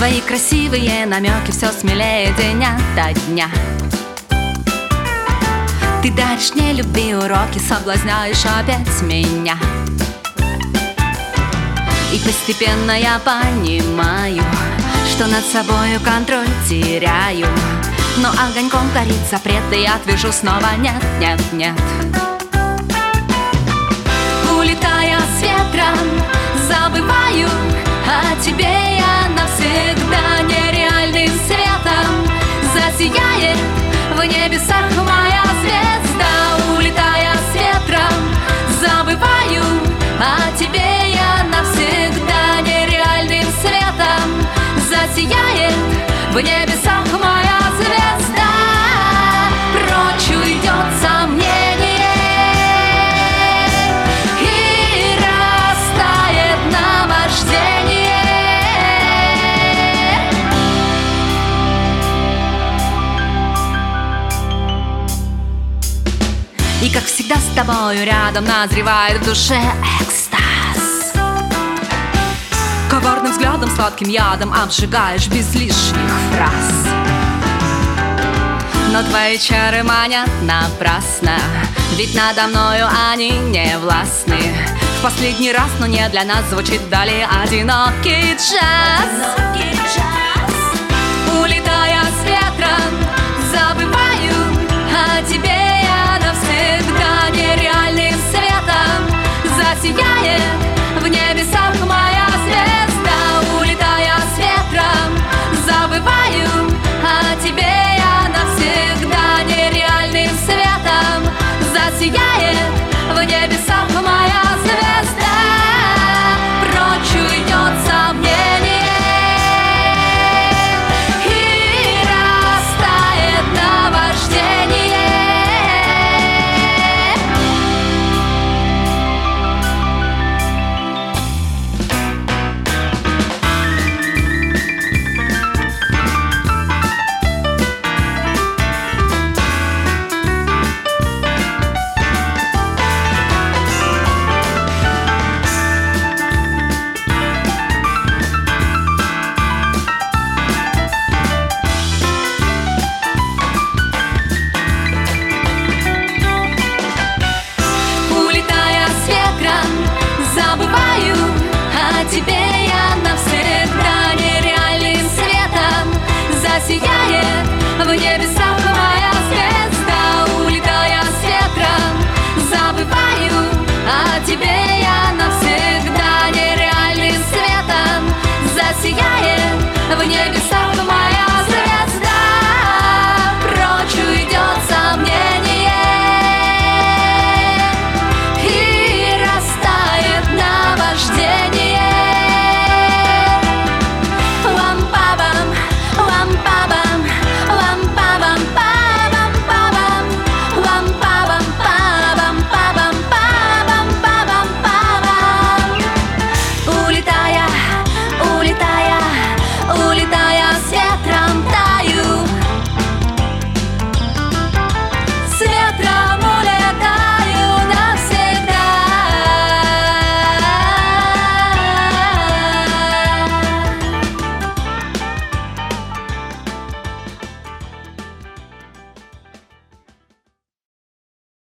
Твои красивые намеки все смелее день ото дня. Ты даришь мне любви уроки, соблазняешь опять меня. И постепенно я понимаю, что над собою контроль теряю. Но огоньком горит запрет, и я отвяжу снова нет, нет, нет. Улетая с ветром, забываю о тебе я навсегда. Нереальным светом засияет в небесах моя звезда. Улетая с ветром, забываю о тебе я навсегда. Нереальным светом засияет в небесах моя звезда. Прочь уйдет сомнение и растает наваждение. И как всегда с тобою рядом назревает в душе экстаз. Коварным взглядом, сладким ядом обжигаешь без лишних фраз. Но твои чары манят напрасно, ведь надо мною они не властны. В последний раз, но не для нас, звучит вдали одинокий джаз.